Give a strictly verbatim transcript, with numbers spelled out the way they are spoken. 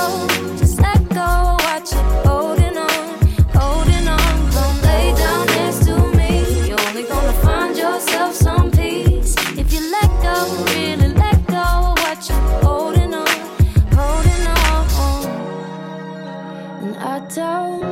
go, just let go. Watch it holding on, holding on. Don't lay down next to me. You're only gonna find yourself some peace if you let go, really let go. Watch it holding on, holding on. And I don't